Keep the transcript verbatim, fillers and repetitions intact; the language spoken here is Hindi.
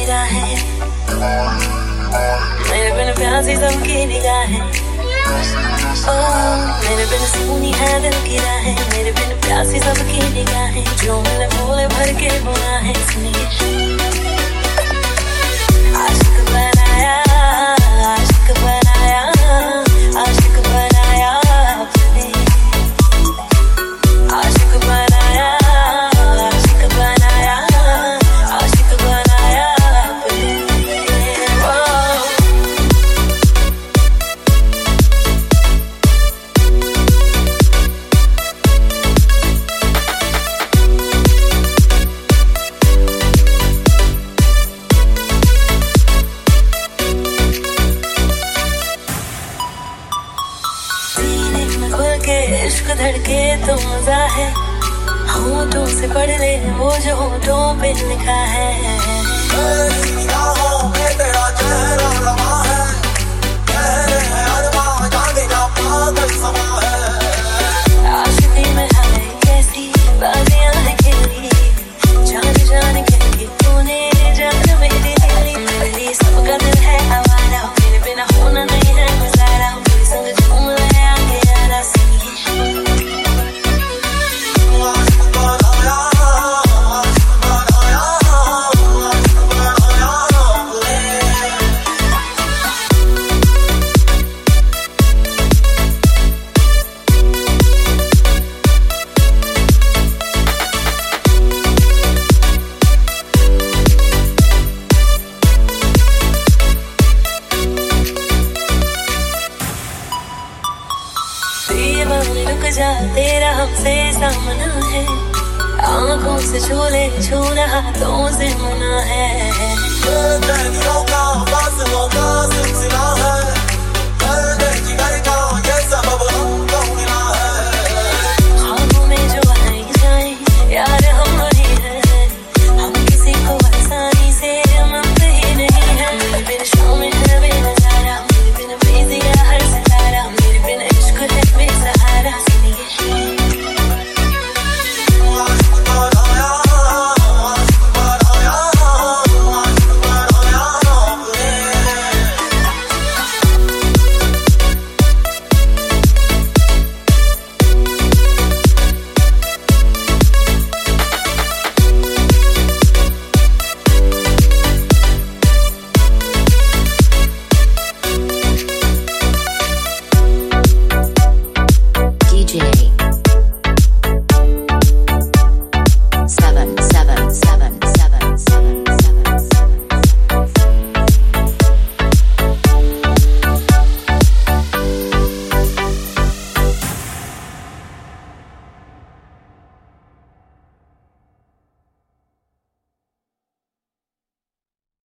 राहें, मेरे बिन प्यासी सबकी निगाहें। मेरे बिन सुनी है दिल की राहें, मेरे बिन प्यासी सबकी निगाहें। जो मैंने भोले भर के बुना है, सुनिए। आशिक बनाया, आशिक बनाया, आशिक बनाया आपने, आशिक बनाया, आशिक बनाया, आशिक बनाया आपने। इश्क धड़के तो मजा है, होठों से पढ़ ले वो जो होठों पे लिखा है। तेरी निगाहों में तेरा चेहरा रवा है, गहरे हैं अरमां जाने का पागल समा है। आशिकी में है कैसी बाजियां है खेली, जान जान के तूने जान मेरी दिली। मेरी सबका दिल है आवारा, मेरे बिना होना नहीं है गुजारा। मेरे संग झूम ले आगे यारा, रुक जा तेरा हमसे सामना है। आंखों से छूले छूना हाथों से मना है। का फासलों का सिलसिला है।